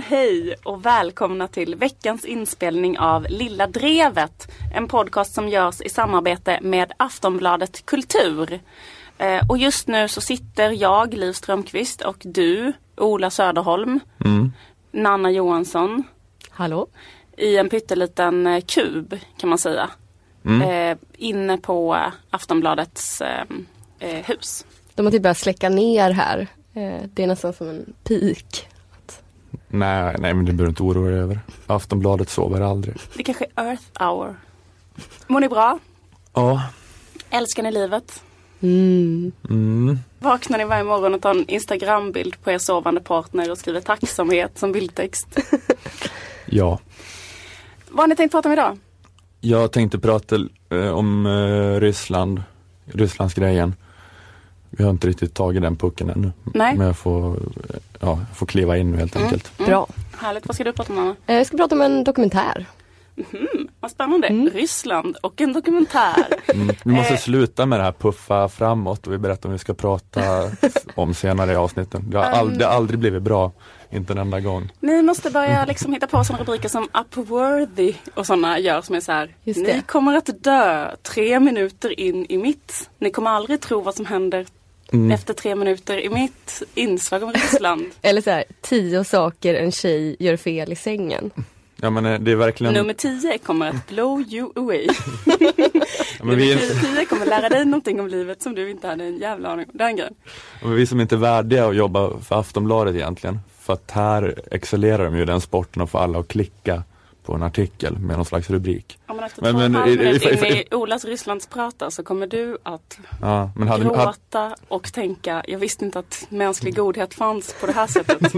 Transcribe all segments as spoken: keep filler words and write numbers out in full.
hej och välkomna till veckans inspelning av Lilla Drevet. En podcast som görs i samarbete med Aftonbladet Kultur. Eh, och just nu så sitter jag, Liv Strömqvist, och du, Ola Söderholm, mm. Nanna Johansson. Hallå. I en pytteliten kub kan man säga. Mm. Eh, inne på Aftonbladets eh, eh, hus. De har typ börjat släcka ner här. Eh, det är nästan som en pik. Nej, nej, men det behöver inte oroa dig över. Aftonbladet sover aldrig. Det kanske är Earth Hour. Mår ni bra? Ja. Älskar ni livet? Mm. Mm. Vaknar ni varje morgon och tar en Instagram-bild på er sovande partner och skriver tacksamhet som bildtext? Ja. Vad har ni tänkt prata om idag? Jag tänkte prata eh, om eh, Ryssland. Rysslands grejen. Vi har inte riktigt tagit den pucken ännu. Nej. Men jag får, ja, jag får kliva in nu helt mm. enkelt. Mm. Bra. Härligt. Vad ska du prata om, Anna? Jag ska prata om en dokumentär. Mm. Vad spännande. Mm. Ryssland och en dokumentär. Mm. Vi måste eh. sluta med det här puffa framåt och vi berättar om vi ska prata om senare i avsnitten. Det har, all, um. det har aldrig blivit bra. Inte en enda gång. Ni måste börja liksom hitta på sådana rubriker som Upworthy och sådana gör som är så här. Ni kommer att dö tre minuter in i mitt. Ni kommer aldrig tro vad som händer mm. efter tre minuter i mitt inslag om Ryssland. Eller så här, tio saker en tjej gör fel i sängen. Ja, men det är verkligen... Nummer tio kommer att blow you away. Ja, men vi... Nummer tio kommer lära dig någonting om livet som du inte hade en jävla aning om. Den grejen. Ja, men vi som inte är värdiga att jobba för Aftonbladet egentligen. För att här excellerar de ju den sporten och får alla att klicka på en artikel med någon slags rubrik. Ja, men efter men, två men, halv in i Olas Rysslands prata så kommer du att ja, men hade, gråta hade... och tänka, jag visste inte att mänsklig godhet fanns på det här sättet.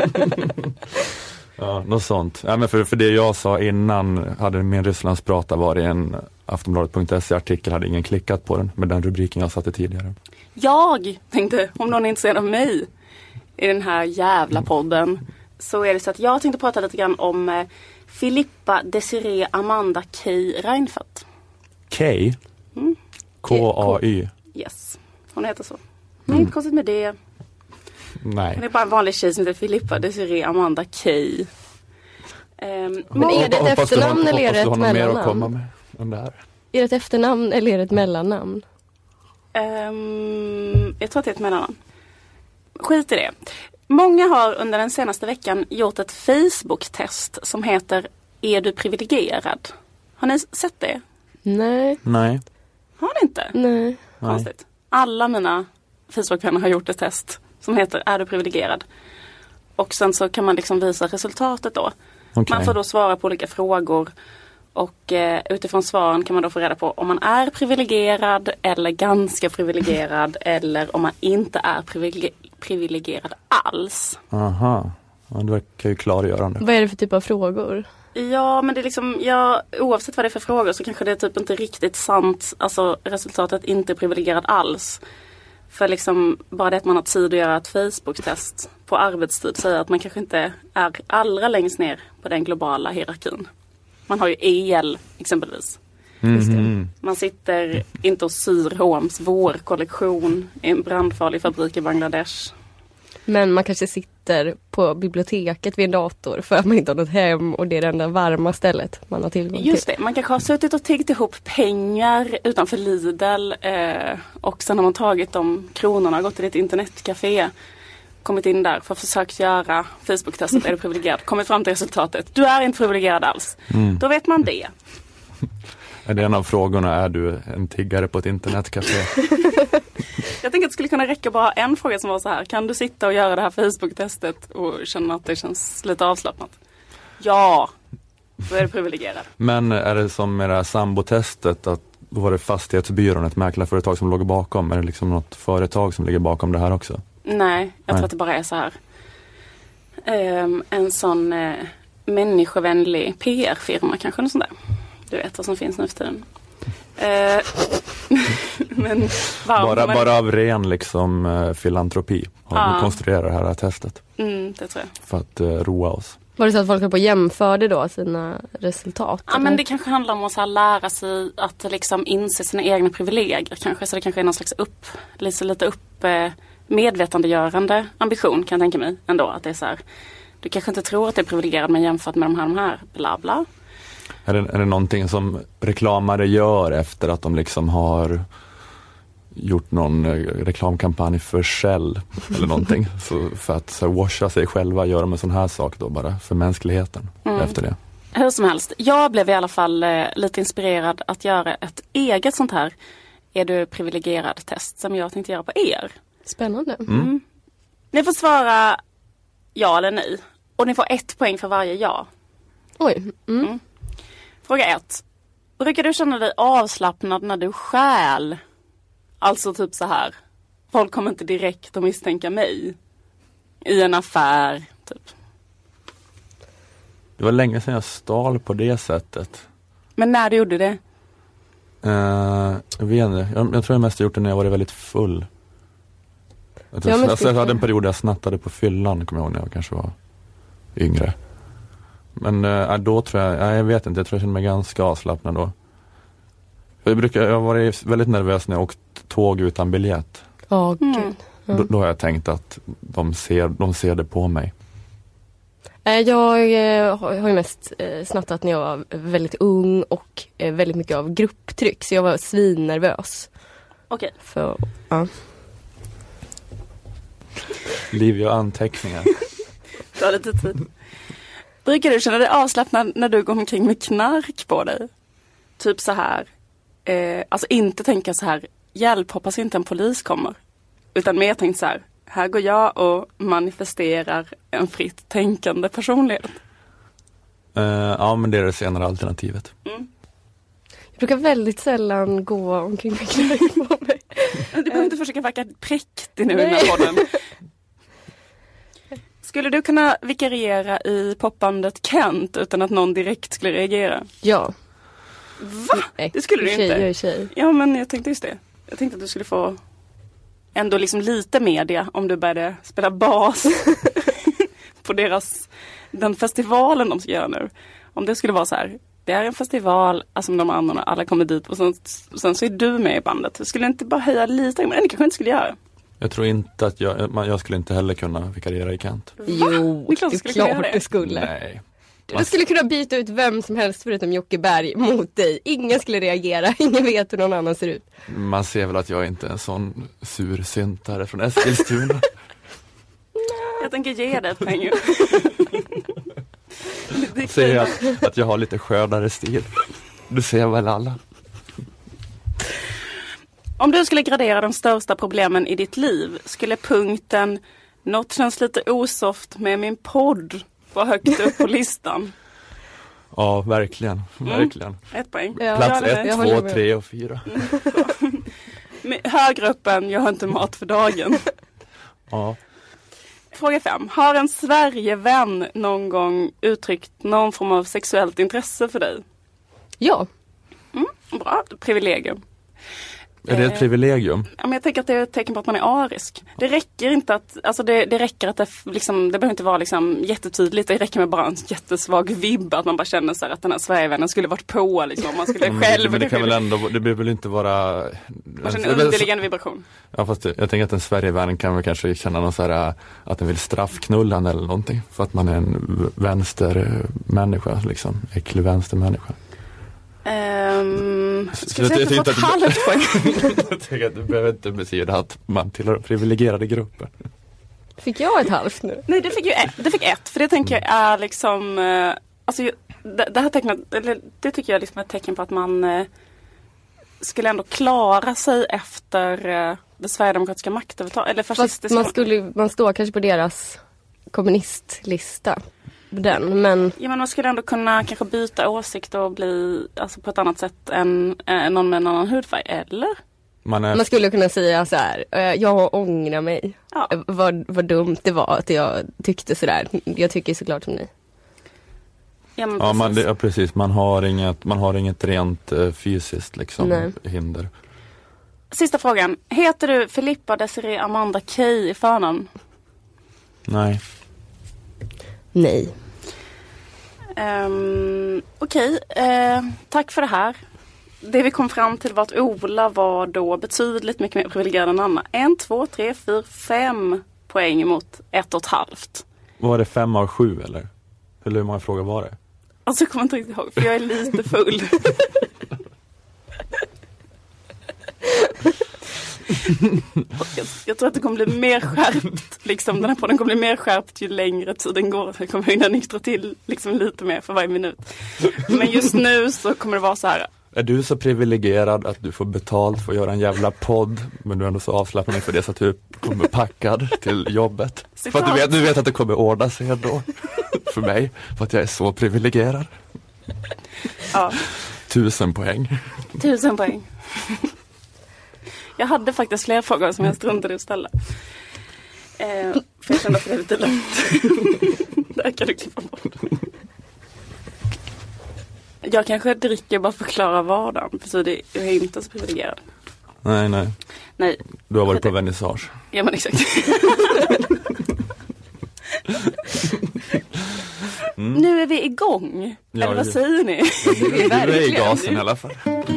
Ja, något sånt. Ja, men för, för det jag sa innan hade min Rysslands prata varit en Aftonbladet punkt se artikel, hade ingen klickat på den med den rubriken jag satte tidigare. Jag tänkte, om någon är intresserad av mig i den här jävla podden, så är det så att jag tänkte prata lite grann om eh, Filippa Desiree Amanda Kay Reinfeldt. Kay? Mm. K A Y? Yes, hon heter så. Men mm. inte konstigt med det. Nej. Hon är bara en vanlig tjej som heter Filippa Desiree Amanda Kay. Um, Men är det ett efternamn eller är det ett mellannamn? Är det ett efternamn eller är det ett mellannamn? Um, jag tror att det är ett mellannamn. Skit i det. Många har under den senaste veckan gjort ett Facebook-test som heter Är du privilegierad? Har ni sett det? Nej. Nej. Har ni inte? Nej. Konstigt. Alla mina Facebook-vänner har gjort ett test som heter Är du privilegierad? Och sen så kan man liksom visa resultatet då. Okay. Man får då svara på olika frågor. Och eh, utifrån svaren kan man då få reda på om man är privilegierad eller ganska privilegierad eller om man inte är privileger- privilegierad alls. Aha, ja, det verkar ju klargörande. Vad är det för typ av frågor? Ja, men det är liksom, ja, oavsett vad det är för frågor så kanske det är typ inte riktigt sant, alltså resultatet inte är privilegierad alls. För liksom bara det att man har tid att göra ett Facebook-test på arbetstid säger att man kanske inte är allra längst ner på den globala hierarkin. Man har ju el exempelvis. Mm-hmm. Man sitter inte och syr H och M's vårkollektion i en brandfarlig fabrik i Bangladesh. Men man kanske sitter på biblioteket vid en dator för att man inte har något hem och det är det enda varma stället man har tillgång till. Just det, man kanske har suttit och tiggt ihop pengar utanför Lidl eh, och sen har man tagit de kronorna och gått till ett internetcafé. Kommit in där för att försöka göra Facebook-testet. Är du privilegierad? Kommit fram till resultatet. Du är inte privilegierad alls. Mm. Då vet man det. Är det en av frågorna? Är du en tiggare på ett internetcafé? Jag tänker att det skulle kunna räcka bara en fråga som var så här. Kan du sitta och göra det här Facebook-testet och känna att det känns lite avslappnat? Ja, då är du privilegierad. Men är det som med det här sambotestet att då var det fastighetsbyrån, ett mäklarföretag som låg bakom? Är det liksom något företag som ligger bakom det här också? Nej, jag Nej. tror att det bara är så här. Um, en sån uh, människovänlig P R-firma kanske, något sånt där. Du vet vad som finns nu för tiden. Uh, men bara, man... bara av ren liksom uh, filantropi har ah. vi konstruerat det här testet. Mm, det tror jag. För att uh, roa oss. Var det så att folk har på jämförde då sina resultat? Ja, eller? Men det kanske handlar om att så här, lära sig att liksom inse sina egna privilegier kanske. Så det kanske är någon slags upp, lite, lite upp... Uh, medvetandegörande ambition kan jag tänka mig ändå. Att det är så här, Du kanske inte tror att du är privilegierad men jämfört med de här, de här bla bla. Är det, är det någonting som reklamare gör efter att de liksom har gjort någon reklamkampanj för Shell eller någonting? Så för att så här, washa sig själva, göra en sån här sak då bara för mänskligheten mm. efter det. Hur som helst, jag blev i alla fall eh, lite inspirerad att göra ett eget sånt här är du privilegierad test som jag tänkte göra på er. Spännande. Mm. Mm. Ni får svara ja eller nej. Och ni får ett poäng för varje ja. Oj. Mm. Mm. Fråga ett. Brukar du känna dig avslappnad när du stjäl? Alltså typ så här. Folk kommer inte direkt att misstänka mig. I en affär, typ. Det var länge sedan jag stal på det sättet. Men när du gjorde det? Uh, jag vet inte. Jag, jag tror jag mest gjort det när jag var väldigt full. Jag, jag, jag, jag hade en period där jag snattade på fyllan, kommer jag ihåg, när jag kanske var yngre. Men uh, då tror jag, uh, jag vet inte, jag tror jag kände mig ganska avslappnad då. För jag, brukar, jag var väldigt nervös när jag åkte tåg utan biljett. Åh, gud. Mm. Då, då har jag tänkt att de ser, de ser det på mig. Jag har ju mest snattat när jag var väldigt ung och väldigt mycket av grupptryck. Så jag var svinnervös. Okej. För, ja. Liv och anteckningar. Du har lite tid. Brukar du känna dig avslappnad när du går omkring med knark på dig? Typ så här. Eh, alltså inte tänka så här. Hjälp, hoppas inte en polis kommer. Utan mer tänkt så här. Här går jag och manifesterar en fritt tänkande personlighet. Uh, ja, men det är det senare alternativet. Mm. Jag brukar väldigt sällan gå omkring med knark på mig. Du behöver inte försöka verka präktig nu i den här podden. Skulle du kunna vikariera i popbandet Kent utan att någon direkt skulle reagera? Ja. Va? Nej, det skulle du tjej, inte. Jag är tjej. Ja, men jag tänkte just det. Jag tänkte att du skulle få ändå liksom lite media om du började spela bas på deras, den festivalen de ska göra nu. Om det skulle vara så här, det är en festival, alltså de andra, alla kommer dit och sen, sen så är du med i bandet. Du skulle inte bara höja lite, men det kanske inte skulle göra. Jag tror inte att jag, jag skulle inte heller kunna vikariera i Kent. Va? Jo, det är klart, det klart du skulle. Nej. Du skulle kunna byta ut vem som helst förutom Jocke Berg mot dig. Ingen skulle reagera, ingen vet hur någon annan ser ut. Man ser väl att jag inte är en sån sursyntare från Eskilstuna. Jag tänker ge dig ett pengar. Ser att, att jag har lite skördare stil. Du ser väl alla. Om du skulle gradera de största problemen i ditt liv, skulle punkten något känns lite osoft med min podd vara högt upp på listan? Ja, verkligen. verkligen. Mm. Ett poäng. Ja, Plats ett, två, tre och fyra. Mm. Högre upp än jag har inte mat för dagen. Ja. Fråga fem. Har en Sverigevän någon gång uttryckt någon form av sexuellt intresse för dig? Ja. Mm, bra, privilegium. Är det ett privilegium? Ja, men jag tänker att det är ett tecken på att man är arisk. Det räcker inte att, alltså det, det räcker att det liksom, det behöver inte vara liksom jättetydligt. Det räcker med bara en jättesvag vibb, att man bara känner så här att den här Sverigevännen skulle varit på liksom. Man skulle men, själv. Men det kan väl ändå, det behöver väl inte vara. Man känner en underliggande vibration. Ja, fast jag tänker att en Sverigevännen kan väl kanske känna någon så här, att den vill straffknulla eller någonting. För att man är en vänstermänniska liksom, äcklig vänstermänniska. Um, ska jag säga att du fått halvt poäng? Jag tänker att du behöver inte betyda att man tillhör privilegierade grupper. Fick jag ett halvt nu? Nej, det fick ju ett, det fick ett. För det tänker jag är liksom uh, alltså, det, det här tecknet, eller, det tycker jag liksom är ett tecken på att man uh, skulle ändå klara sig efter uh, det sverigedemokratiska maktövertaget. Eller fascistiska. Man, skulle, man står kanske på deras kommunistlista. Den, men... Ja, men man skulle ändå kunna kanske byta åsikt och bli alltså, på ett annat sätt än eh, någon med en annan hudfärg, eller? Man, är... man skulle kunna säga så här, jag ångrar mig. Ja. Vad, vad dumt det var att jag tyckte så där. Jag tycker såklart som ni. Ja, men ja, man, det, ja, precis. Man har inget, man har inget rent uh, fysiskt liksom, Nej. hinder. Sista frågan. Heter du Filippa Desiree Amanda Kay i förnamn? Nej. Nej. Um, Okej, okay. uh, tack för det här. Det vi kom fram till var att Ola var då betydligt mycket mer privilegierad än Anna. En, två, tre, fyra, fem poäng mot ett och ett halvt. Var det fem av sju eller? Eller hur många frågor var det? Alltså jag kommer inte riktigt ihåg, för jag är lite full. jag, jag tror att det kommer bli mer skärpt. Liksom, den här podden kommer bli mer skärpt ju längre tiden går. Jag kommer hinna nyktra till liksom, lite mer för varje minut. Men just nu så kommer det vara så här. Är du så privilegierad att du får betalt för att göra en jävla podd, men du är ändå så avslappnad inför det så att du kommer packad till jobbet? Citat. För att du vet, du vet att det kommer ordna sig då för mig, för att jag är så privilegierad. Ja. Tusen poäng. Tusen poäng. Jag hade faktiskt fler frågor som jag struntade i att ställa. Eh, för jag kände att det är lite långt. Där kan du klippa bort. Jag kanske dricker bara för att förklara vardagen. För så det, jag är inte så privilegierad. Nej, nej. Nej. Du har varit på vernissage. Ja, men exakt. Mm. Nu är vi igång. Ja, eller vad vi... säger ni? Vi är, vi är i gasen i alla fall.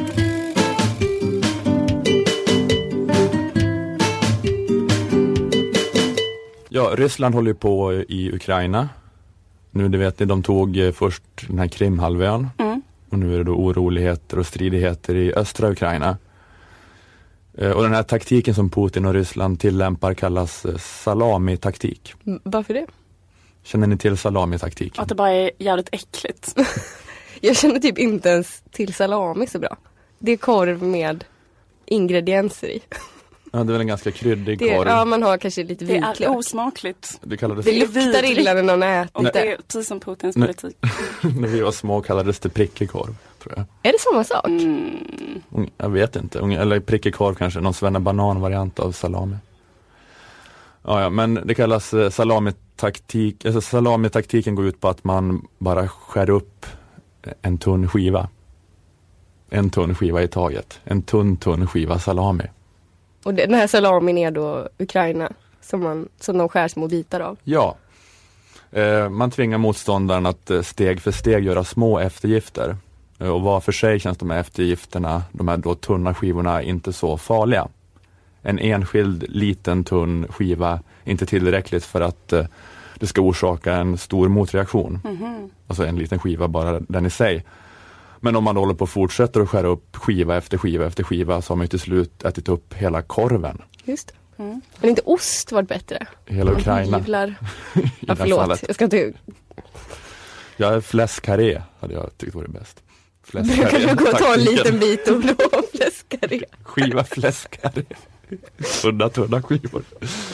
Ja, Ryssland håller på i Ukraina. Nu, det vet ni, de tog först den här Krimhalvön. Mm. Och nu är det då oroligheter och stridigheter i östra Ukraina. Och den här taktiken som Putin och Ryssland tillämpar kallas salami-taktik. Mm, varför det? Känner ni till salami-taktiken? Att det bara är jävligt äckligt. Jag känner typ inte ens till salami så bra. Det är korv med ingredienser i. Ja, det är väl en ganska kryddig det, korv. Ja, man har kanske lite vitlök. Det är osmakligt. Det, kallades... det luktar illa när någon äter. Och det är precis som Putins politik. När vi var små kallades det prickig korv, tror jag. Är det samma sak? Mm. Jag vet inte. Eller prickig korv kanske. Någon svennebanan-variant av salami. Ja, ja, men det kallas salami-taktik. Alltså salami-taktiken går ut på att man bara skär upp en tunn skiva. En tunn skiva i taget. En tunn, tunn skiva salami. Och den här salamin är då Ukraina som, man, som de skär små bitar av? Ja. Eh, man tvingar motståndaren att steg för steg göra små eftergifter. Eh, och var för sig känns de här eftergifterna, de här då tunna skivorna, inte så farliga. En enskild liten tunn skiva är inte tillräckligt för att eh, det ska orsaka en stor motreaktion. Mm-hmm. Alltså en liten skiva bara den i sig. Men om man håller på och fortsätter att skära upp skiva efter skiva efter skiva så har man ju till slut ätit upp hela korven. Just det. Mm. Men inte ost var bättre? Hela Ukraina. Hyvlar. Ja, förlåt. Jag ska inte... Ja, fläskkarré hade jag tyckt var det bäst. Fläskkarré. Kan du gå och ta en liten bit och blå fläskkarré? Skiva fläskkarré. Tunna, tunna skivor.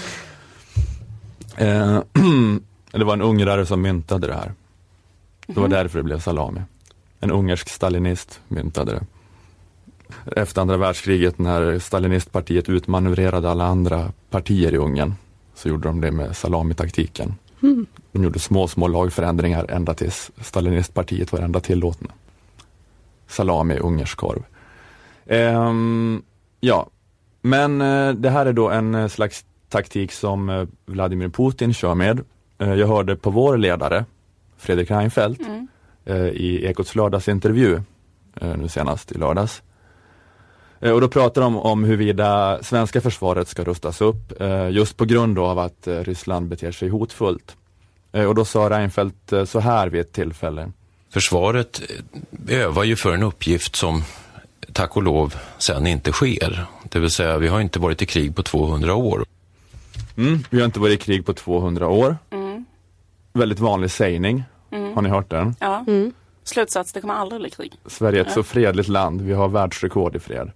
Eh, det var en ungrare som myntade det här. Det var därför det blev salami. En ungersk stalinist myntade det. Efter andra världskriget när stalinistpartiet utmanövrerade alla andra partier i Ungern så gjorde de det med salamitaktiken. Mm. De gjorde små, små lagförändringar ända tills stalinistpartiet var ända tillåtna. Salami, ungersk korv. Ehm, ja, men eh, det här är då en slags taktik som eh, Vladimir Putin kör med. Eh, jag hörde på vår ledare, Fredrik Reinfeldt, mm. i Ekots lördagsintervju nu senast i lördags. Och då pratar de om huruvida svenska försvaret ska rustas upp just på grund av att Ryssland beter sig hotfullt. Och då sa Reinfeldt så här vid ett tillfälle. Försvaret övar ju för en uppgift som tack och lov sen inte sker. Det vill säga vi har inte varit i krig på tvåhundra år. Mm, vi har inte varit i krig på tvåhundra år. Mm. Väldigt vanlig sägning. Mm. Har ni hört den? Ja. Mm. Slutsats, det kommer aldrig bli krig. Sverige är ett ja. så fredligt land. Vi har världsrekord i fred.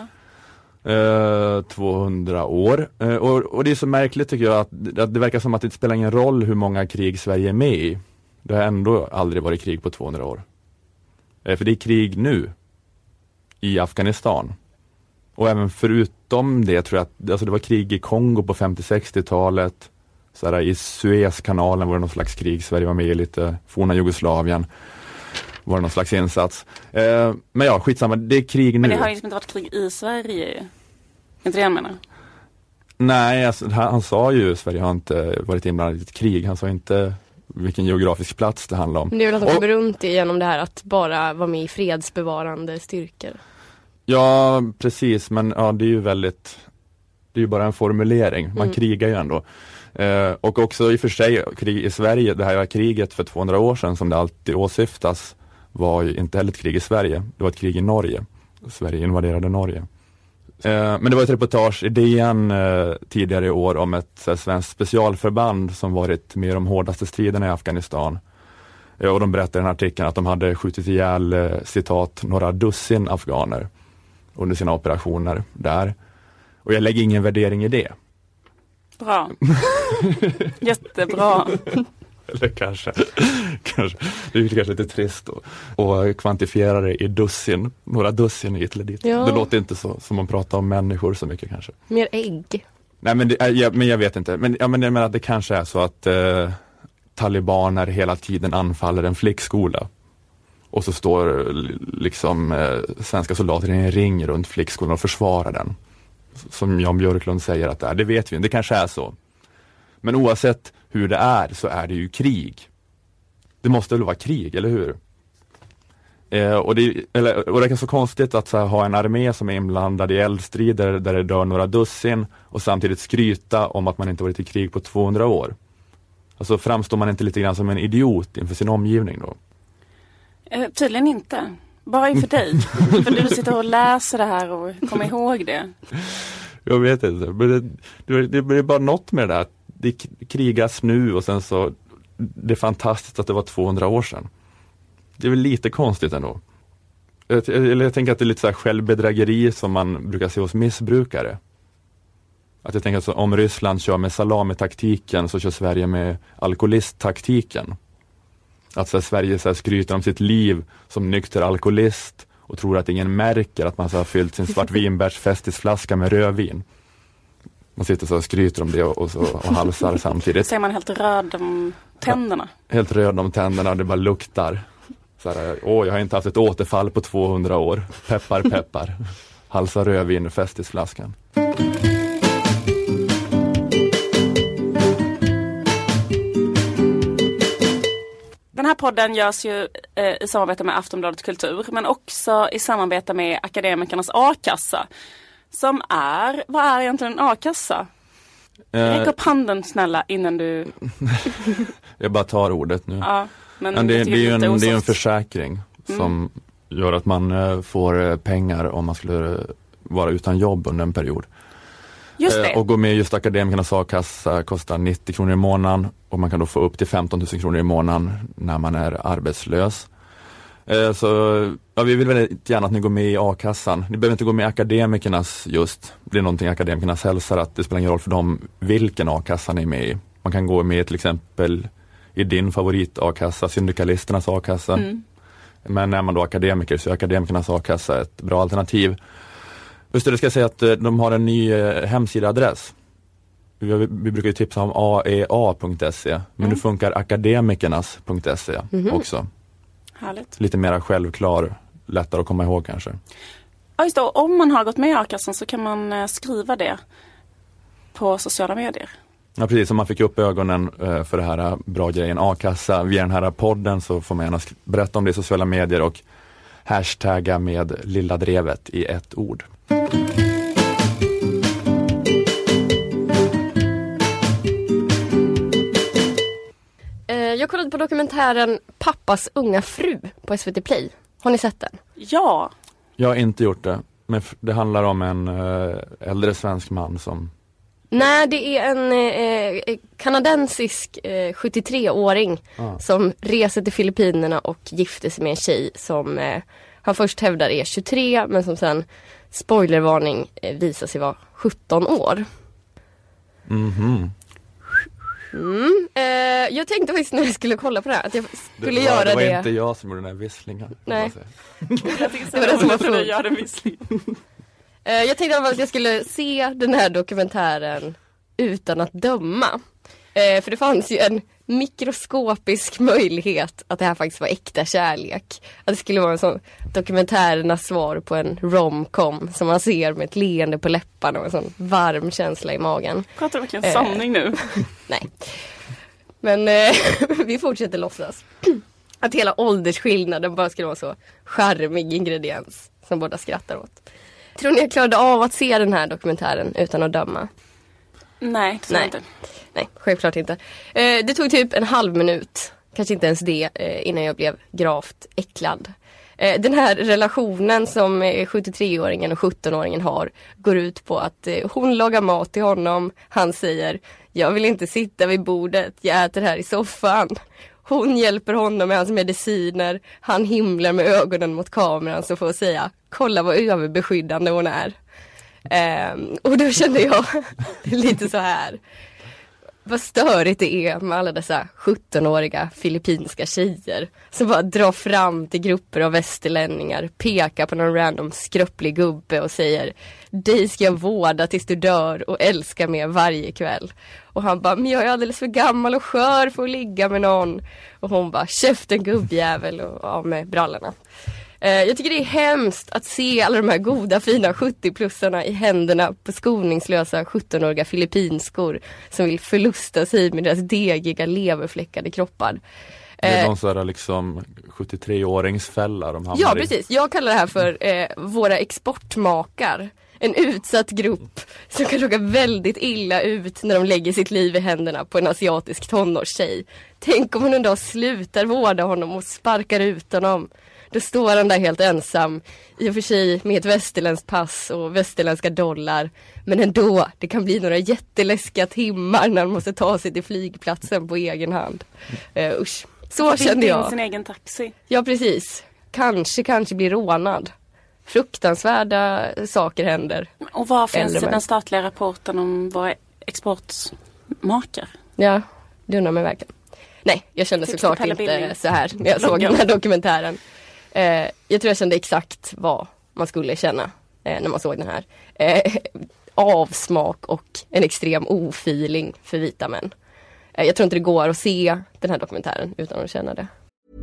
Uh-huh. Uh, tvåhundra år. Uh, och, och det är så märkligt tycker jag att, att det verkar som att det inte spelar ingen roll hur många krig Sverige är med i. Det har ändå aldrig varit krig på tvåhundra år. Uh, för det är krig nu i Afghanistan. Och även förutom det tror jag att alltså det var krig i Kongo på femtio-sextiotalet. Så här, i Suezkanalen var det någon slags krig. Sverige var med i lite forna Jugoslavien. Var det någon slags insats. Eh, men ja, skitsamma. Det är krig nu. Men det har ju inte varit krig i Sverige. Inte det jag menar? Nej, alltså, han, han sa ju Sverige har inte varit inblandad i ett krig. Han sa inte vilken geografisk plats det handlar om. Men det är väl att de kommer runt genom det här att bara vara med i fredsbevarande styrkor. Ja, precis. Men ja, det är ju väldigt... Det är ju bara en formulering. Man mm. krigar ju ändå. Eh, och också i och för sig krig i Sverige, det här kriget för tvåhundra år sedan som det alltid åsyftas var ju inte heller ett krig i Sverige. Det var ett krig i Norge. Sverige invaderade Norge. Eh, men det var ett reportage i D N eh, tidigare i år om ett eh, svenskt specialförband som varit med i de hårdaste striderna i Afghanistan. Eh, och de berättade i den här artikeln att de hade skjutit ihjäl, eh, citat, några dussin afghaner under sina operationer där. Och jag lägger ingen värdering i det. Bra. Jättebra. Eller kanske, kanske, det är kanske lite trist att och kvantifiera det i dussin, några dussin hit eller dit. Ja. Det låter inte så som man pratar om människor så mycket kanske. Mer ägg. Nej men, det, jag, men jag vet inte, men, ja, men jag menar att det kanske är så att eh, talibaner hela tiden anfaller en flickskola. Och så står liksom eh, svenska soldater i en ring runt flickskolan och försvarar den. Som Jan Björklund säger att det är, det vet vi, det kanske är så. Men oavsett hur det är så är det ju krig. Det måste väl vara krig, eller hur? Eh, och, det, eller, och det är så konstigt att så här, ha en armé som är inblandad i eldstrider där det dör några dussin och samtidigt skryta om att man inte varit i krig på tvåhundra år. Alltså framstår man inte lite grann som en idiot inför sin omgivning då? Eh, tydligen inte. Bara inför dig. För du sitter och läser det här och kommer ihåg det. Jag vet inte. Men det, det, det är bara något med det där. Det krigas nu och sen så det är fantastiskt att det var tvåhundra år sedan. Det är väl lite konstigt ändå. Jag, eller jag tänker att det är lite så här självbedrägeri som man brukar se hos missbrukare. Att jag tänker att så, om Ryssland kör med salamitaktiken så kör Sverige med alkoholisttaktiken. Att så här, Sverige så här, skryter om sitt liv som nykter alkoholist och tror att ingen märker att man så har fyllt sin svartvinbärsfestisflaska med rödvin. Man sitter så och skryter om det och, och, så, och halsar samtidigt. Så är man helt röd om tänderna. Ja, helt röd om tänderna och det bara luktar. Så här, åh, jag har inte haft ett återfall på tvåhundra år. Peppar, peppar. Halsar rödvin och festisflaskan. Den här podden görs ju eh, i samarbete med Aftonbladet Kultur, men också i samarbete med Akademikernas A-kassa. Som är, vad är egentligen en A-kassa? Eh, Räck upp handen snälla innan du... jag bara tar ordet nu. Ja, men men det, det, är ju en, det är en försäkring mm. som gör att man uh, får pengar om man skulle uh, vara utan jobb under en period. Just det. Uh, och gå med just Akademikernas A-kassa kostar nittio kronor i månaden och man kan då få upp till femton tusen kronor i månaden när man är arbetslös. Uh, så ja, vi vill väldigt gärna att ni går med i A-kassan. Ni behöver inte gå med i Akademikernas just. Det är någonting Akademikernas hälsar att det spelar ingen roll för dem vilken A-kassa ni är med i. Man kan gå med till exempel i din favorit A-kassa, Syndikalisternas A-kassa. Mm. Men när man då är akademiker så är Akademikernas A-kassa ett bra alternativ. Just det, det ska jag säga att de har en ny eh, hemsidaadress. Vi, vi brukar ju tipsa om a e a punkt se men mm. nu funkar akademikernas punkt se mm-hmm. också. Härligt. Lite mer självklar, lättare att komma ihåg kanske. Ja just då, om man har gått med i A-kassan så kan man eh, skriva det på sociala medier. Ja precis, om man fick upp ögonen uh, för det här bra grejen A-kassa via den här podden så får man gärna sk- berätta om det i sociala medier och hashtagga med lilla drevet i ett ord. Jag kollade på dokumentären Pappas unga fru på S V T Play. Har ni sett den? Ja. Jag har inte gjort det. Men det handlar om en äh, äldre svensk man som... Nej, det är en eh, kanadensisk eh, sjuttiotre-åring ah. som reser till Filippinerna och gifter sig med en tjej som eh, han först hävdar är tjugotre men som sen, spoilervarning, eh, visar sig vara sjutton år. Mhm. Mm. Eh, jag tänkte faktiskt när jag skulle kolla på det här att jag skulle det var, göra det. Det var det. inte jag som gjorde den här visslingen. Nej. Jag tycker så det var det som var för att göra en vissling. eh, jag tänkte att jag skulle se den här dokumentären utan att döma. Eh, för det fanns ju en mikroskopisk möjlighet att det här faktiskt var äkta kärlek. Att det skulle vara en sån dokumentärernas svar på en rom-com som man ser med ett leende på läpparna och en sån varm känsla i magen. Pratar du verkligen eh, sanning nu? Nej. Men eh, vi fortsätter låtsas. Att hela åldersskillnaden bara skulle vara så charmig ingrediens som båda skrattar åt. Tror ni jag klarade av att se den här dokumentären utan att döma? Nej, det tror jag inte. Nej, självklart inte. Eh, det tog typ en halv minut, kanske inte ens det, eh, innan jag blev gravt äcklad. Eh, den här relationen som eh, sjuttiotre-åringen och sjutton-åringen har går ut på att eh, hon lagar mat till honom. Han säger, jag vill inte sitta vid bordet, jag äter här i soffan. Hon hjälper honom med hans mediciner. Han himlar med ögonen mot kameran så får jag säga, kolla vad överbeskyddande hon är. Eh, och då kände jag lite så här. Vad störigt det är med alla dessa sjutton-åriga filippinska tjejer som bara drar fram till grupper av västerlänningar, pekar på någon random skröplig gubbe och säger, dig ska jag vårda tills du dör och älska med varje kväll. Och han bara, men jag är alldeles för gammal och skör för att ligga med någon. Och hon bara, käften gubbjävel, och av med brallorna. Jag tycker det är hemskt att se alla de här goda fina sjuttio-plussarna i händerna på skoningslösa sjutton-åriga filippinskor som vill förlusta sig med deras degiga leverfläckade kroppar. Det är någon sån där liksom sjuttiotre-åringsfälla de hamnar Ja, precis. Jag kallar det här för eh, våra exportmakar. En utsatt grupp som kan råka väldigt illa ut när de lägger sitt liv i händerna på en asiatisk tonårstjej. Tänk om hon en dag slutar vårda honom och sparkar ut honom. Då står han där helt ensam, i och för sig med ett västerländskt pass och västerländska dollar. Men ändå, det kan bli några jätteläskiga timmar när han måste ta sig till flygplatsen på egen hand. Uh, usch. Så kände jag. Sin egen taxi. Ja, precis. Kanske, kanske blir rånad. Fruktansvärda saker händer. Och vad finns det den statliga rapporten om våra exportmakar? Ja, det undrar mig verkligen. Nej, jag kände Tips såklart inte Billing. Så här när jag såg den här dokumentären. Eh, jag tror jag kände exakt vad man skulle känna eh, när man såg den här. Eh, avsmak och en extrem ofeeling för vita män. Eh, jag tror inte det går att se den här dokumentären utan att känna det.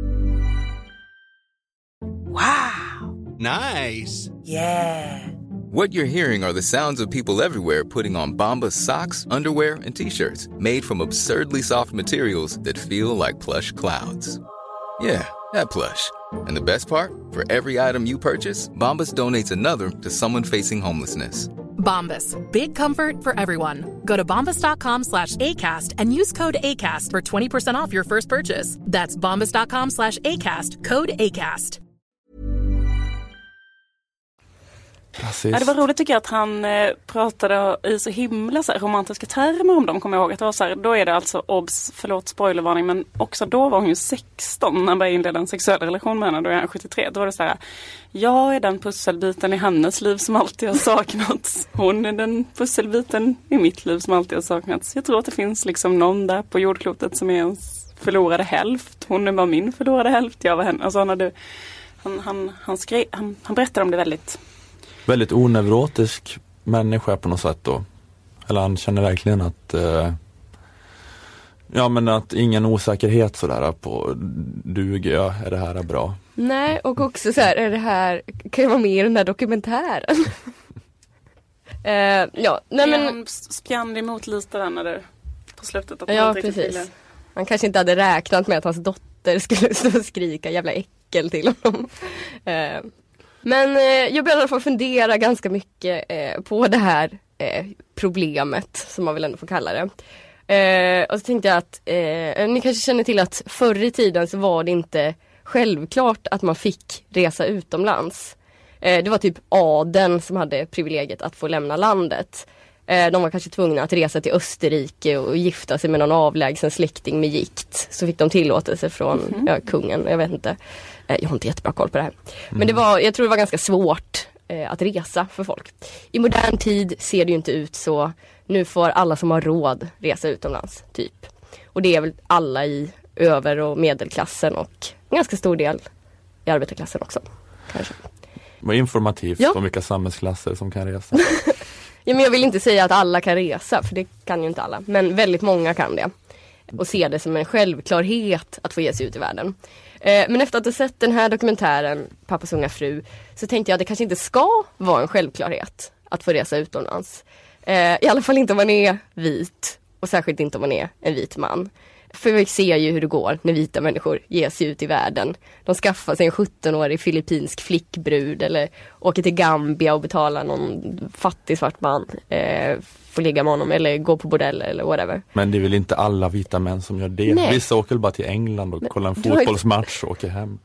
Wow! Nice! Yeah! What you're hearing are the sounds of people everywhere putting on Bombas socks, underwear, and t-shirts made from absurdly soft materials that feel like plush clouds. Yeah, that plush. And the best part? For every item you purchase, Bombas donates another to someone facing homelessness. Bombas, big comfort for everyone. Go to bombas.com slash ACAST and use code ACAST for twenty percent off your first purchase. That's bombas.com slash ACAST, code ACAST. Precis. Ja, det var roligt tycker jag att han eh, pratade i så himla så här, romantiska termer om dem, kommer jag ihåg. Att det var så här, då är det alltså obs, förlåt spoilervarning, men också då var hon ju sexton när han började inleda en sexuell relation med henne, då är han sjuttiotre. Då var det så här, jag är den pusselbiten i hennes liv som alltid har saknats. Hon är den pusselbiten i mitt liv som alltid har saknats. Jag tror att det finns liksom någon där på jordklotet som är ens förlorade hälft. Hon är bara min förlorade hälft, jag var henne. Alltså han, hade, han, han, han, skrev, han, han berättade om det väldigt... Väldigt oneurotisk människa på något sätt då. Eller han känner verkligen att eh, ja men att ingen osäkerhet sådär på duger jag, är det här bra? Nej, och också så här, är det här, kan jag vara med i den här dokumentären? uh, ja, nej men... Han spjannade emot lite där när det på slutet. Att ja, precis. Ville. Han kanske inte hade räknat med att hans dotter skulle stå och skrika jävla äckel till honom. Uh, Men eh, jag började i alla fall fundera ganska mycket eh, på det här eh, problemet, som man väl ändå får kalla det. Eh, och så tänkte jag att eh, ni kanske känner till att förr i tiden så var det inte självklart att man fick resa utomlands. Eh, det var typ adeln som hade privilegiet att få lämna landet. Eh, de var kanske tvungna att resa till Österrike och gifta sig med någon avlägsen släkting med gikt. Så fick de tillåtelse från mm-hmm. ja, kungen, jag vet inte. Jag har inte jättebra koll på det här. Men det var, jag tror det var ganska svårt eh, att resa för folk. I modern tid ser det ju inte ut så. Nu får alla som har råd resa utomlands, typ. Och det är väl alla i över- och medelklassen och en ganska stor del i arbetarklassen också. Kanske. Vad informativt ja. om vilka samhällsklasser som kan resa. Ja, men jag vill inte säga att alla kan resa, för det kan ju inte alla. Men väldigt många kan det. Och ser det som en självklarhet att få ge sig ut i världen. Men efter att ha sett den här dokumentären, Pappas unga fru, så tänkte jag att det kanske inte ska vara en självklarhet att få resa utomlands. I alla fall inte om man är vit, och särskilt inte om man är en vit man. För vi ser ju hur det går när vita människor ger sig ut i världen. De skaffar sig en sjuttonårig filippinsk flickbrud eller åker till Gambia och betalar någon fattig svart man eh, får ligga med honom eller gå på bordell eller whatever. Men det är väl inte alla vita män som gör det. Nej. Vissa åker bara till England och kollar en fotbollsmatch och åker hem.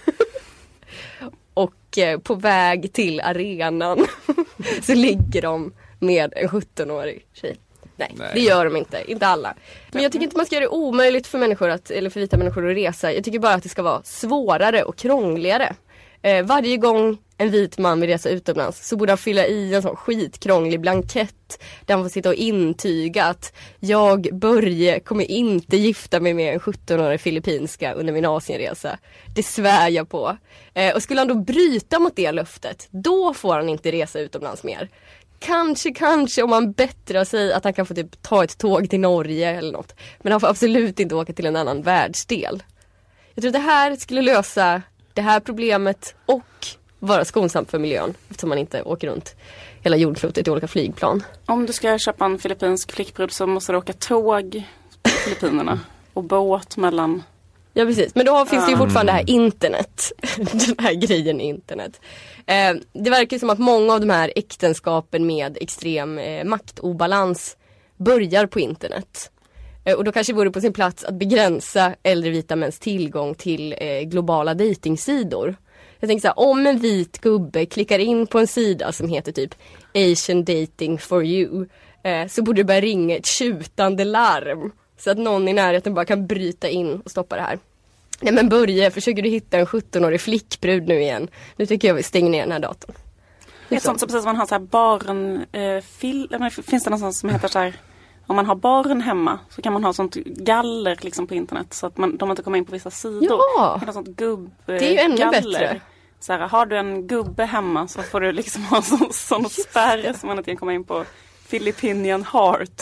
Och eh, på väg till arenan så ligger de med en sjuttonårig tjej. Nej, Nej, det gör de inte. Inte alla. Men jag tycker inte man ska göra det omöjligt för människor att, eller för vita människor att resa. Jag tycker bara att det ska vara svårare och krångligare. Eh, varje gång en vit man vill resa utomlands så borde han fylla i en sån skitkrånglig blankett där han får sitta och intyga att jag, Börje, kommer inte gifta mig med en sjuttonårig filippinska under min Asienresa. Det svär jag på. Eh, och skulle han då bryta mot det löftet, då får han inte resa utomlands mer. Kanske, kanske om man bättrar sig att han kan få typ ta ett tåg till Norge eller något. Men han får absolut inte åka till en annan världsdel. Jag tror att det här skulle lösa det här problemet och vara skonsamt för miljön. Eftersom man inte åker runt hela jordklotet i olika flygplan. Om du ska köpa en filippinsk flickbrud så måste du åka tåg på Filippinerna och båt mellan... Ja, precis. Men då finns det ju fortfarande det här internet. Den här grejen internet. Eh, det verkar som att många av de här äktenskapen med extrem eh, maktobalans börjar på internet. Eh, och då kanske vore på sin plats att begränsa äldre vita mäns tillgång till eh, globala datingsidor. Jag tänker så här, om en vit gubbe klickar in på en sida som heter typ Asian dating for you, eh, så borde det börja ringa ett tjutande larm. Så att någon i närheten bara kan bryta in och stoppa det här. Nej men Börje, försöker du hitta en sjuttonårig flickbrud nu igen? Nu tycker jag vi stänger ner den här datorn. Det är sånt som precis som man har så här barn... Eh, fil, finns det någon sån som heter så här... Om man har barn hemma så kan man ha sånt galler liksom på internet. Så att man, de inte kommer in på vissa sidor. Ja! Man har sånt gubb, det är ju ännu galler. Bättre. Så här, har du en gubbe hemma så får du liksom ha sån, sån spärr som man inte kan komma in på. Philippinian Heart.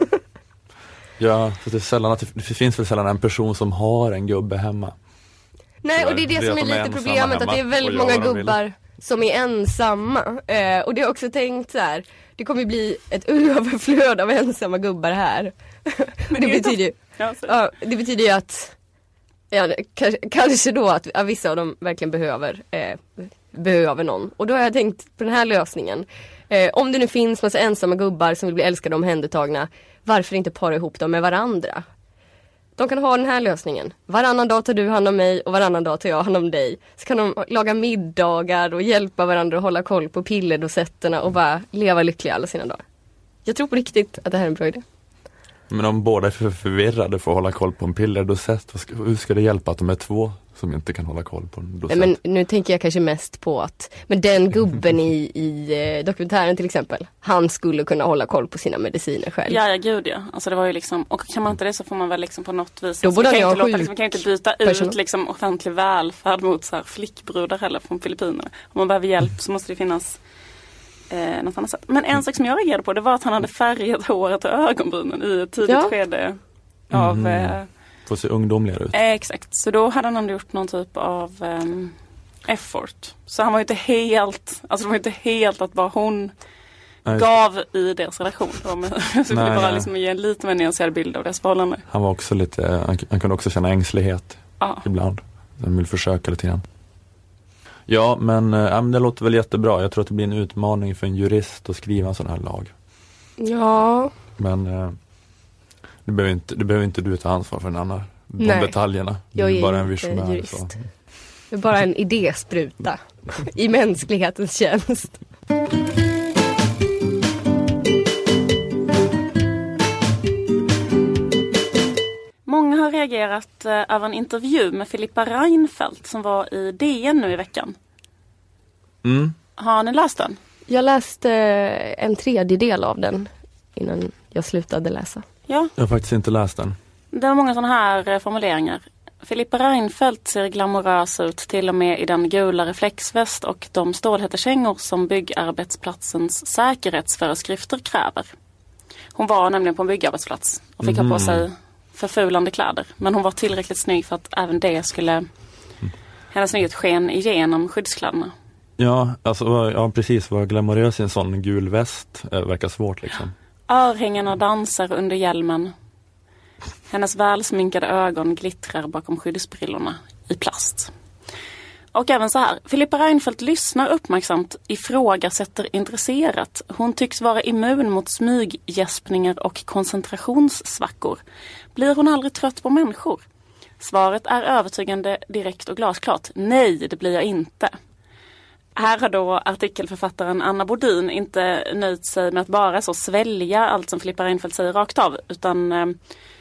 Ja, för det, är sällan att det finns väl sällan en person som har en gubbe hemma. Nej, och det är det, det som är lite problemet, att det är väldigt många gubbar som är ensamma. Eh, och det har också tänkt så här, det kommer bli ett överflöd av ensamma gubbar här. Men det, det betyder ju ja, det betyder ju att ja, kanske, kanske då att ja, vissa av dem verkligen behöver eh, behöver någon. Och då har jag tänkt på den här lösningen. Eh, om det nu finns massa ensamma gubbar som vill bli älskade och omhändertagna, varför inte para ihop dem med varandra? De kan ha den här lösningen. Varannan dag tar du hand om mig och varannan dag tar jag hand om dig. Så kan de laga middagar och hjälpa varandra att hålla koll på pillerdosetterna och bara leva lyckliga alla sina dagar. Jag tror på riktigt att det här är en bra idé. Men om båda är för förvirrade för att hålla koll på en pillerdosett, hur ska det hjälpa att de är två som inte kan hålla koll på en dosett? Men nu tänker jag kanske mest på att men den gubben i, i dokumentären till exempel, han skulle kunna hålla koll på sina mediciner själv. Ja, ja gud ja. Alltså det var ju liksom, och kan man inte det så får man väl liksom på något vis. Då borde alltså, jag kan, inte låta, liksom, kan inte byta personal. ut liksom offentlig välfärd mot så här flickbrudar heller från Filippinerna. Om man behöver hjälp så måste det finnas eh, något annat sätt. Men en sak som jag reagerade på, det var att han hade färgat håret och ögonbrynen i ett tidigt ja. skede av... Mm. Eh, får se ungdomligare ut. Eh, exakt, så då hade han gjort någon typ av eh, effort. Så han var ju inte helt, alltså det var inte helt att bara hon nej. gav i deras relation. De skulle bara nej. liksom ge en lite mer nyanserad bild av deras förhållande. Han var också lite, han, han kunde också känna ängslighet ja. ibland. Han vill försöka lite grann. Ja, men, äh, men det låter väl jättebra. Jag tror att det blir en utmaning för en jurist att skriva en sån här lag. Ja. Men äh, det, behöver inte, det behöver inte du ta ansvar för den andra. De Nej. detaljerna. Du jag är bara en visionär. Jurist. Så. Jag är bara en idéspruta i mänsklighetens tjänst. Många har reagerat eh, över en intervju med Filippa Reinfeldt som var i D N nu i veckan. Mm. Har ni läst den? Jag läste eh, en tredjedel av den innan jag slutade läsa. Ja. Jag har faktiskt inte läst den. Det var många sådana här eh, formuleringar. Filippa Reinfeldt ser glamorös ut till och med i den gula reflexväst och de stålhättekängor som byggarbetsplatsens säkerhetsföreskrifter kräver. Hon var nämligen på en byggarbetsplats och fick mm. ha på sig förfulande kläder. Men hon var tillräckligt snygg för att även det skulle mm. hennes snygghet sken igenom skyddskläderna. Ja, alltså, ja precis. Var glamorös i en sån gul väst äh, verkar svårt liksom. Örhängena dansar under hjälmen. Hennes välsminkade ögon glittrar bakom skyddsbrillorna i plast. Och även så här, Filippa Reinfeldt lyssnar uppmärksamt, ifrågasätter intresserat. Hon tycks vara immun mot smyggäspningar och koncentrationssvackor. Blir hon aldrig trött på människor? Svaret är övertygande, direkt och glasklart. Nej, det blir jag inte. Här har då artikelförfattaren Anna Bodin inte nöjt sig med att bara så svälja allt som Filippa Reinfeldt säger rakt av, utan eh,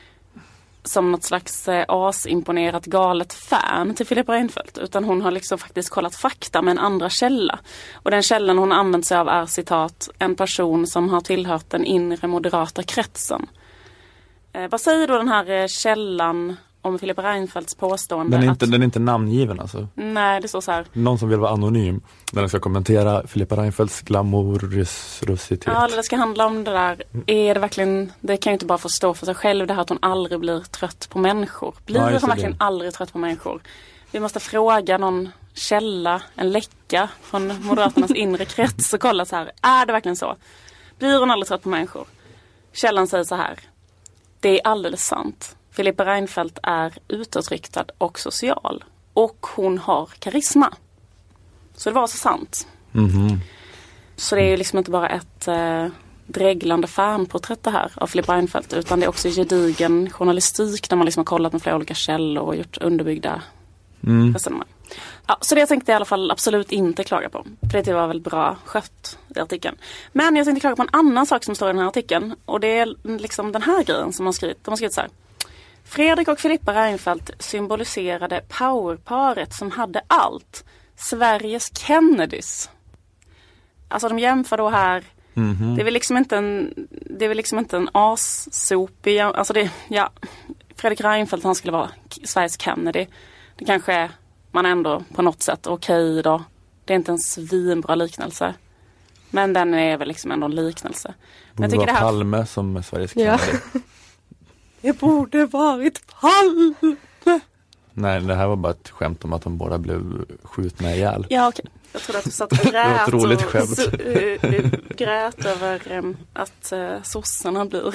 som något slags eh, asimponerat galet fan till Filippa Reinfeldt. Utan hon har liksom faktiskt kollat fakta med en andra källa. Och den källan hon använt sig av är citat, en person som har tillhört den inre moderata kretsen. Eh, vad säger då den här eh, källan om Filippa Reinfeldts påstående? Den är, inte, att, den är inte namngiven alltså? Nej, det står så här. Någon som vill vara anonym när den ska kommentera Filippa Reinfeldts glamourositet. Ja, det ska handla om det där. Är det verkligen, det kan ju inte bara få stå för sig själv, det här att hon aldrig blir trött på människor. Blir ja, hon verkligen det. aldrig trött på människor? Vi måste fråga någon källa, en läcka från Moderaternas inre krets och kolla så här. Är det verkligen så? Blir hon aldrig trött på människor? Källan säger så här. Det är alldeles sant. Filippa Reinfeldt är utåtriktad och social. Och hon har karisma. Så det var så sant. Mm-hmm. Så det är ju liksom inte bara ett eh, dreglande fanporträtt det här av Filippa Reinfeldt. Utan det är också gedigen journalistik där man liksom har kollat med flera olika källor och gjort underbyggda mm. resonemang. Ja, så det jag tänkte i alla fall absolut inte klaga på. För det var väl bra skött i artikeln. Men jag tänkte klaga på en annan sak som står i den här artikeln. Och det är liksom den här grejen som har skrivit. De har skrivit så här. Fredrik och Filippa Reinfeldt symboliserade powerparet som hade allt. Sveriges Kennedys. Alltså de jämför då här. Mm-hmm. Det är väl liksom inte en det är väl liksom inte en assopig, alltså det, ja, Fredrik Reinfeldt han skulle vara Sveriges Kennedy. Det kanske är man ändå på något sätt okej okay då. Det är inte en svinbra liknelse. Men den är väl liksom ändå en liknelse. Men jag tycker det här Palme som Sveriges Kennedy. Ja. Det borde varit Palme. Nej, det här var bara ett skämt om att de båda blev skjutna ihjäl. Ja, okej. Okay. Jag trodde att du satt och grät, det var ett roligt skämt. Och uh, uh, grät över um, att uh, sossarna blir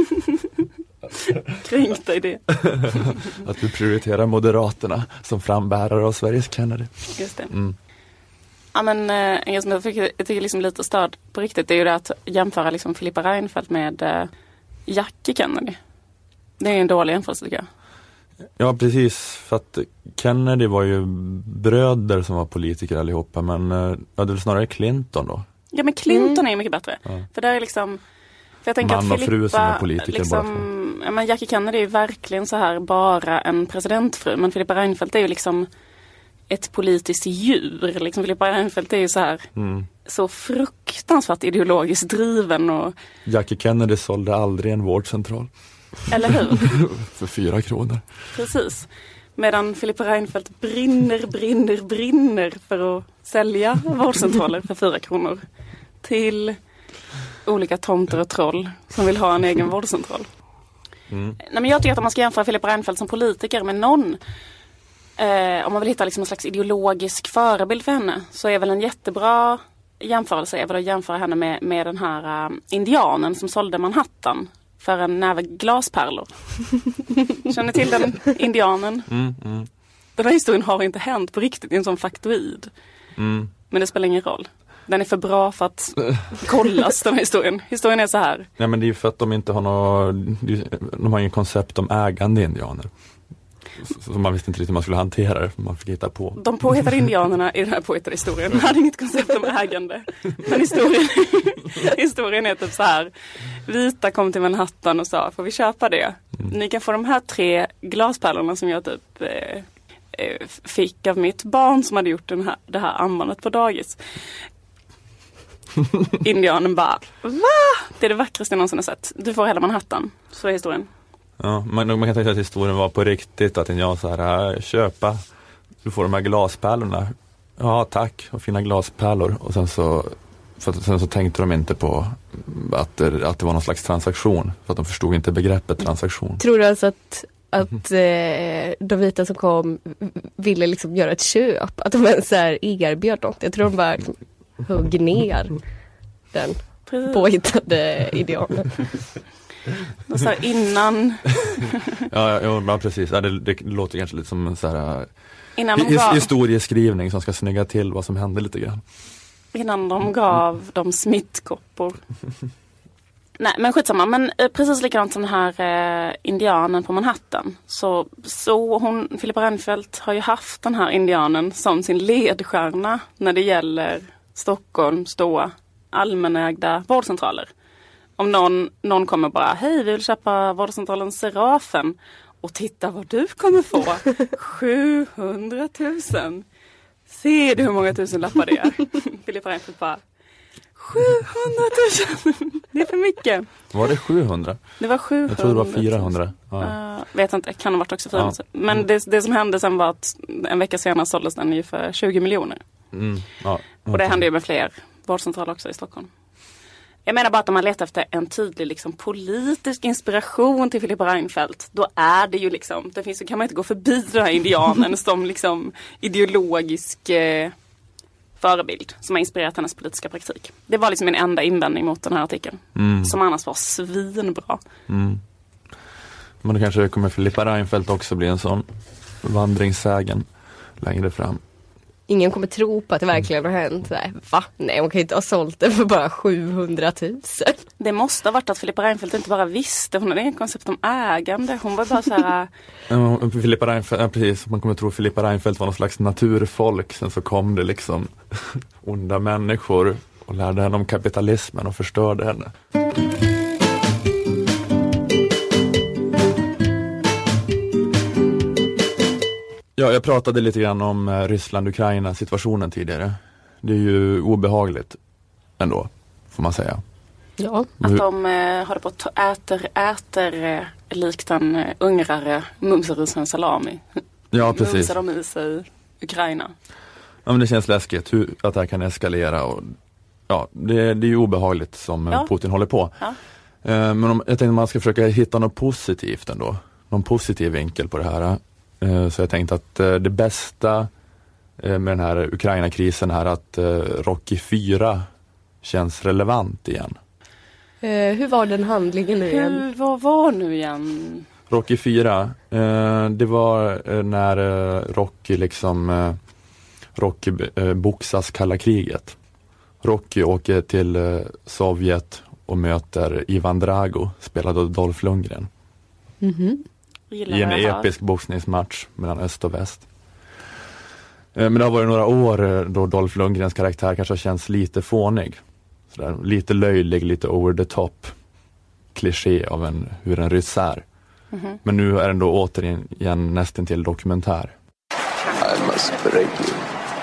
kränkta i det. Att du prioriterar Moderaterna som frambärare av Sveriges Kennedy. Just det. Mm. Ja, men uh, en som jag tycker, jag tycker liksom lite stöd på riktigt är ju det att jämföra liksom Filippa Reinfeldt med uh, Jackie Kennedy. Det är en dålig jämförelse tycker jag. Ja, precis. För att Kennedy var ju bröder som var politiker allihopa. Men ja, det är snarare Clinton då. Ja, men Clinton mm. är mycket bättre. Ja. För det är liksom... För jag tänker man att Filippa, och fru som är politiker liksom, ja, men Jackie Kennedy är ju verkligen så här bara en presidentfru. Men Filippa Reinfeldt är ju liksom ett politiskt djur. Liksom Filippa Reinfeldt är ju så här... Mm. Så fruktansvärt ideologiskt driven. Och... Jackie Kennedy sålde aldrig en vårdcentral. Eller hur? För fyra kronor. Precis. Medan Filippa Reinfeldt brinner, brinner, brinner för att sälja vårdcentraler för fyra kronor. Till olika tomter och troll som vill ha en egen vårdcentral. Mm. Nej, men jag tycker att om man ska jämföra Filippa Reinfeldt som politiker med någon. Eh, om man vill hitta liksom en slags ideologisk förebild för henne. Så är väl en jättebra jämförelse är väl att jämföra henne med, med den här uh, indianen som sålde Manhattan. För en näve glaspärlor. Känner till den indianen? Mm, mm. Den här historien har inte hänt på riktigt i en sån faktoid. Mm. Men det spelar ingen roll. Den är för bra för att kollas, den här historien. Historien är så här. Ja, men det är ju för att de inte har något... De har ingen koncept om ägande indianer. Så man visste inte riktigt hur man skulle hantera det. Man fick hitta på. De påhittade indianerna i den här påhittade historien. De hade inget koncept om ägande. Men historien, historien är typ så här. Vita kom till Manhattan och sa, får vi köpa det? Mm. Ni kan få de här tre glaspärlorna som jag typ eh, fick av mitt barn som hade gjort den här, det här armbandet på dagis. Indianen bara, va? Det är det vackraste jag någonsin har sett. Du får hela Manhattan. Så är historien. Ja, man, man kan tänka att historien var på riktigt. Att jag så här, köpa, du får de här glaspärlorna. Ja, tack. Och fina glaspärlor. Och sen så, för att, sen så tänkte de inte på att det, att det var någon slags transaktion. För att de förstod inte begreppet transaktion. Tror du alltså att, att eh, de vita som kom ville liksom göra ett köp? Att de ens så här erbjöd något? Jag tror de bara högg ner den påhittade idealen. Och så här innan... ja, ja, ja, precis. Ja, det, det låter kanske lite som en så här, innan de his, gav, historieskrivning som ska snygga till vad som hände lite grann. Innan de gav dem smittkoppor. Nej, men skitsamma. Men eh, precis likadant som den här eh, indianen på Manhattan. Så, så hon, Filippa Reinfeldt har ju haft den här indianen som sin ledstjärna när det gäller Stockholms då allmänägda vårdcentraler. Om någon, någon kommer bara, hej vi vill köpa vårdcentralen Serafen och titta vad du kommer få. sjuhundratusen. Ser du hur många tusen lappar det är? Filippa Reinfeldt bara, sjuhundratusen. Det är för mycket. Var det sjuhundra? Det var sjuhundra. Jag tror det var fyrahundra. Ja. Uh, vet inte, kan ha varit också fyrahundra. Ja. Men mm. det, det som hände sen var att en vecka senare såldes den ju för tjugo miljoner. Mm. Ja. Okay. Och det hände ju med fler vårdcentraler också i Stockholm. Jag menar bara att om man letar efter en tydlig liksom, politisk inspiration till Filippa Reinfeldt, då är det ju liksom, det finns, kan man inte gå förbi den här indianen som liksom ideologisk eh, förebild som har inspirerat hennes politiska praktik. Det var liksom min enda invändning mot den här artikeln. Mm. Som annars var svinbra. Mm. Men då kanske kommer Filippa Reinfeldt också bli en sån vandringssägen längre fram. Ingen kommer tro på att det verkligen har hänt. Nej, va? Nej, man kan inte ha sålt det för bara sjuhundratusen. Det måste ha varit att Filippa Reinfeldt inte bara visste. Hon hade ingen koncept om ägande. Hon var bara så här... Filippa Reinfeldt, ja, precis. Man kommer tro att Filippa Reinfeldt var någon slags naturfolk. Sen så kom det liksom onda människor och lärde henne om kapitalismen och förstörde henne. Ja, jag pratade lite grann om eh, Ryssland-Ukraina-situationen tidigare. Det är ju obehagligt ändå, får man säga. Ja, att de eh, har det på att äter, äter eh, likt en eh, ungrare mumsar i sin salami. Ja, precis. Mumsar de i sig Ukraina. Ja, men det känns läskigt hur, att det här kan eskalera. Och, ja, det, det är ju obehagligt som ja. Putin håller på. Ja. Eh, men om, jag tänkte att man ska försöka hitta något positivt ändå. Någon positiv vinkel på det här. Så jag tänkte att det bästa med den här Ukraina-krisen är att Rocky fyra känns relevant igen. Eh, hur var den handlingen nu igen? Hur, vad var nu igen? Rocky fyra, det var när Rocky liksom Rocky boxas kalla kriget. Rocky åker till Sovjet och möter Ivan Drago, spelad av Dolph Lundgren. Mhm. I en episk boxningsmatch mellan öst och väst. Men det har varit några år då Dolph Lundgrens karaktär kanske känns lite fånig. Sådär, lite löjlig, lite over the top. Kliché av en, hur en ryss är. Mm-hmm. Men nu är den då återigen nästan till dokumentär. I must break you.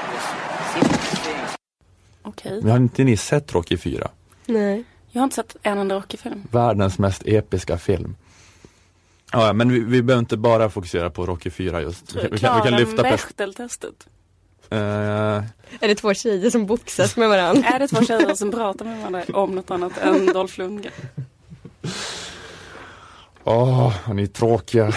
Okej. Men har inte ni sett Rocky fyra? Nej. Jag har inte sett en enda Rocky-film. Världens mest episka film. Ja, men vi, vi behöver inte bara fokusera på Rocky fyra just. Vi, vi, kan, vi kan lyfta Bechteltestet. Uh, är det två tjejer som boxas med varandra? Är det två tjejer som pratar med varandra om något annat än Dolph Lundgren? Åh, oh, ni är tråkiga.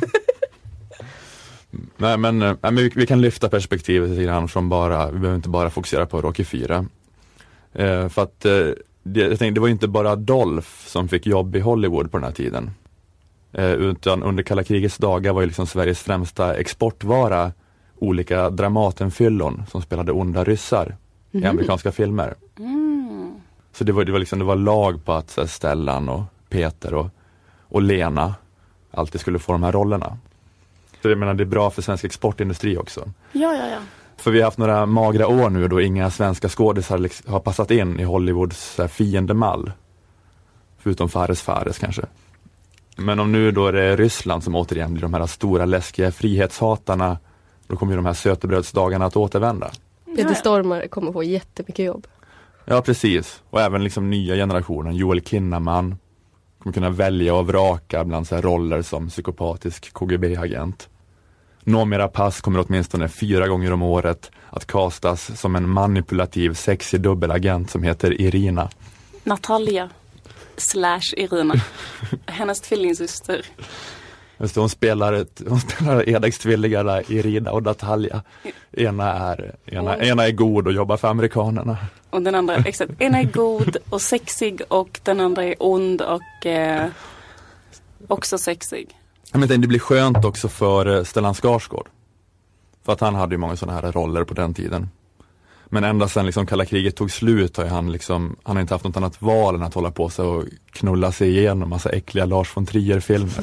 Nej, men, nej, men vi, vi kan lyfta perspektivet lite grann från bara, vi behöver inte bara fokusera på Rocky fyra. Uh, för att uh, det, jag tänkte, det var inte bara Dolph som fick jobb i Hollywood på den här tiden. Eh, utan under kalla krigets dagar var ju liksom Sveriges främsta exportvara olika Dramatenfyllon som spelade onda ryssar mm. i amerikanska filmer. Mm. Så det var, det var liksom det var lag på att så här, Stellan och Peter och, och Lena alltid skulle få de här rollerna. Så jag menar, det är bra för svensk exportindustri också. Ja, ja, ja. För vi har haft några magra år nu då inga svenska skådisar liksom har passat in i Hollywoods så här, fiendemall. Förutom Fares Fares kanske. Men om nu då är det Ryssland som återigen blir de här stora läskiga frihetshatarna, då kommer ju de här sötebrödsdagarna att återvända. Peter Stormare kommer få jättemycket jobb. Ja, precis. Och även liksom nya generationen. Joel Kinnaman kommer kunna välja och vraka bland så här roller som psykopatisk K G B-agent. Noomi Rapace kommer åtminstone fyra gånger om året att castas som en manipulativ, sexig dubbelagent som heter Irina. Natalia slash Irina. Hennes tvillingsyster. Just det, hon spelar, ett, hon spelar enäggstvillingarna i Rida och Natalia. Ena är, ena, ena är god och jobbar för amerikanerna. Och den andra, exakt. Ena är god och sexig och den andra är ond och eh, också sexig. Jag menar, det blir skönt också för Stellan Skarsgård. För att han hade ju många sådana här roller på den tiden. Men ända sedan liksom kalla kriget tog slut har han liksom, han har inte haft något annat val än att hålla på sig och knulla sig igenom massa äckliga Lars von Trier-filmer.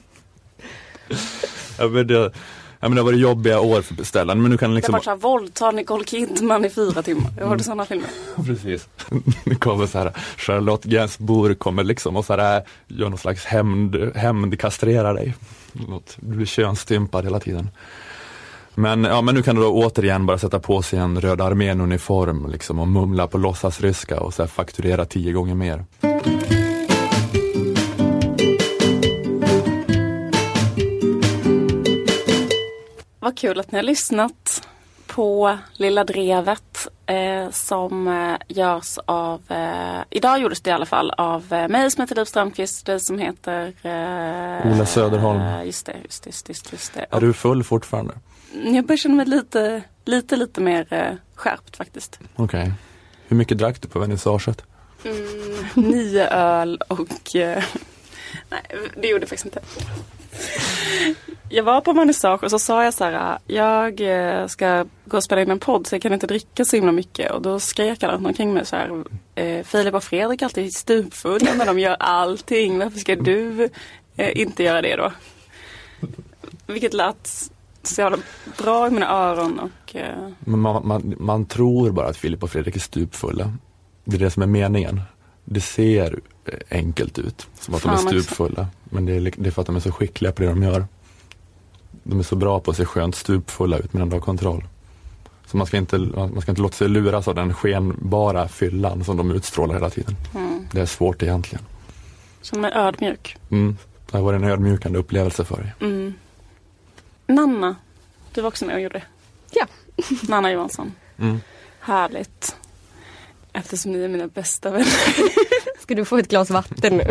ja, men det, ja, men det var det jobbiga år för Stellan. Men nu kan liksom... Det var så här våldtar Nicole Kidman i fyra timmar. Jag hörde sådana filmer. Precis. Det kommer så här, Charlotte Gainsbourg kommer liksom och så här, gör någon slags hämnd, hämnd kastrerar dig. Du blir könsstympad hela tiden. Men, ja, men nu kan du då återigen bara sätta på sig en Röda armén-uniform liksom, och mumla på låtsasryska och så här fakturera tio gånger mer. Vad kul att ni har lyssnat på Lilla Drevet eh, som eh, görs av, eh, idag gjordes det i alla fall, av eh, mig som heter Liv Strömqvist, dig som heter eh, Ola Söderholm. Eh, just det, just det, just det, just det. Är du full fortfarande? Jag börjar känna mig lite, lite, lite mer eh, skärpt faktiskt. Okej. Okay. Hur mycket drack du på vernissaget? Mm, nio öl och... Eh, nej, det gjorde jag faktiskt inte. Jag var på vernissage och så sa jag så här: jag eh, ska gå och spela in en podd så jag kan inte dricka så himla mycket. Och då skrek alla omkring mig så här: eh, Filip och Fredrik alltid stupfulla när de gör allting. Varför ska du eh, inte göra det då? Vilket lät så jävla bra i mina öron. Och, eh... Men man, man, man tror bara att Filip och Fredrik är stupfulla. Det är det som är meningen. Det ser enkelt ut, som att Fan, de är stupfulla. Men det är, det är för att de är så skickliga på det de gör. De är så bra på att se skönt stupfulla ut men ändå ha kontroll. Så man ska inte, man ska inte låta sig luras av den skenbara fyllan som de utstrålar hela tiden. Mm. Det är svårt egentligen. Som är ödmjuk. Mm. Det har varit en ödmjukande upplevelse för dig. Mm. Nanna, du var också med och gjorde det. Ja. Nanna Johansson. Mm. Härligt. Eftersom ni är mina bästa vänner. Ska du få ett glas vatten nu?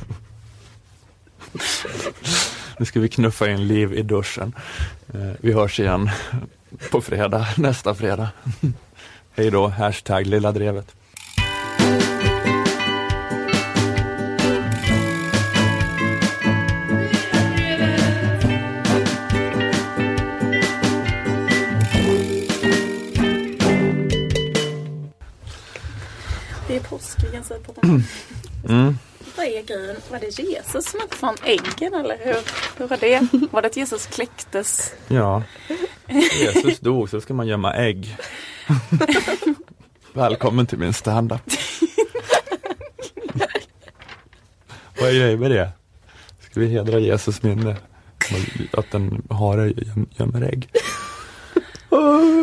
Nu ska vi knuffa in Liv i duschen. Vi hörs igen på fredag, nästa fredag. Hej då, hashtag Lilla Drevet. Det är påsk, vi kan säga på dem. Mm. Vad är grejen? Var det Jesus som inte fann äggen eller hur, hur var det? Var det att Jesus kläcktes? Ja, Jesus dog så ska man gömma ägg. Välkommen till min stand-up. Vad är grejen med det? Ska vi hedra Jesus minne? Att en hare gömmer ägg?